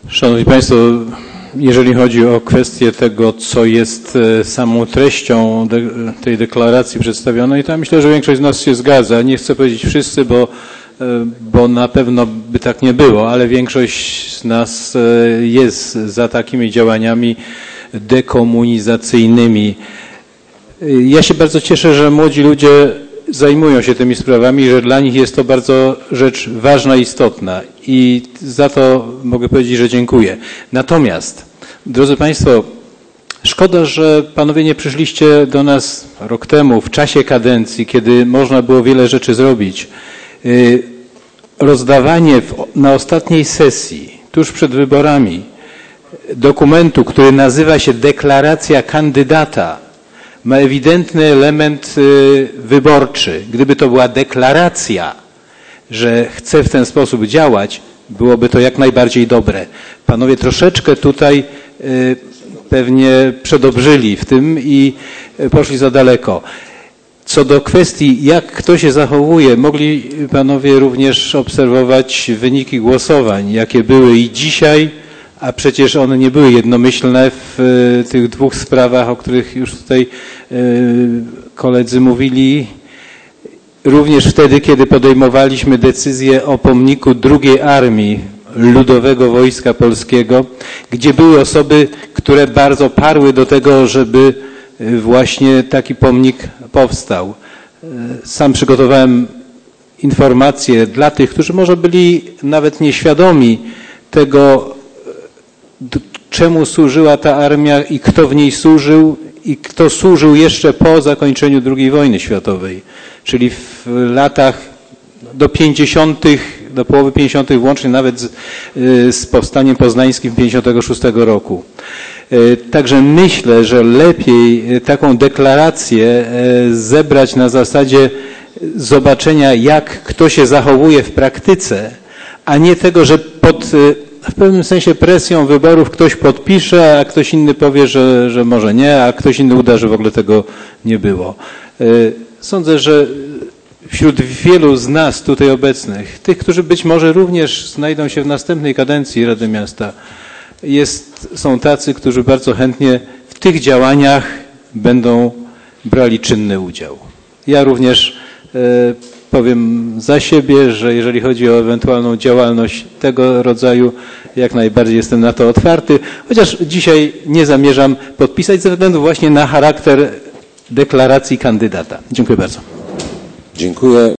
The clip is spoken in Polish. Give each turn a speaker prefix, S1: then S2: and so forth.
S1: Szanowni Państwo, jeżeli chodzi o kwestię tego, co jest samą treścią tej deklaracji przedstawionej, to myślę, że większość z nas się zgadza. Nie chcę powiedzieć wszyscy, bo na pewno by tak nie było, ale większość z nas jest za takimi działaniami dekomunizacyjnymi. Ja się bardzo cieszę, że młodzi ludzie zajmują się tymi sprawami, że dla nich jest to bardzo rzecz ważna i istotna i za to mogę powiedzieć, że dziękuję. Natomiast, drodzy Państwo, szkoda, że Panowie nie przyszliście do nas rok temu, w czasie kadencji, kiedy można było wiele rzeczy zrobić. Rozdawanie na ostatniej sesji, tuż przed wyborami, dokumentu, który nazywa się Deklaracja Kandydata, ma ewidentny element wyborczy. Gdyby to była deklaracja, że chce w ten sposób działać, byłoby to jak najbardziej dobre. Panowie troszeczkę tutaj pewnie przedobrzyli w tym i poszli za daleko. Co do kwestii, jak kto się zachowuje, mogli Panowie również obserwować wyniki głosowań, jakie były i dzisiaj, a przecież one nie były jednomyślne w tych dwóch sprawach, o których już tutaj koledzy mówili. Również wtedy, kiedy podejmowaliśmy decyzję o pomniku II Armii Ludowego Wojska Polskiego, gdzie były osoby, które bardzo parły do tego, żeby właśnie taki pomnik powstał. Sam przygotowałem informacje dla tych, którzy może byli nawet nieświadomi tego, czemu służyła ta armia i kto w niej służył i kto służył jeszcze po zakończeniu II wojny światowej, czyli w latach do 50., do połowy 50., włącznie nawet z powstaniem poznańskim 56 roku. Także myślę, że lepiej taką deklarację zebrać na zasadzie zobaczenia, jak kto się zachowuje w praktyce, a nie tego, że w pewnym sensie presją wyborów ktoś podpisze, a ktoś inny powie, że może nie, a ktoś inny uda, że w ogóle tego nie było. Sądzę, że wśród wielu z nas tutaj obecnych, tych, którzy być może również znajdą się w następnej kadencji Rady Miasta, są tacy, którzy bardzo chętnie w tych działaniach będą brali czynny udział. Ja również powiem za siebie, że jeżeli chodzi o ewentualną działalność tego rodzaju, jak najbardziej jestem na to otwarty, chociaż dzisiaj nie zamierzam podpisać ze względu właśnie na charakter deklaracji kandydata. Dziękuję bardzo.
S2: Dziękuję.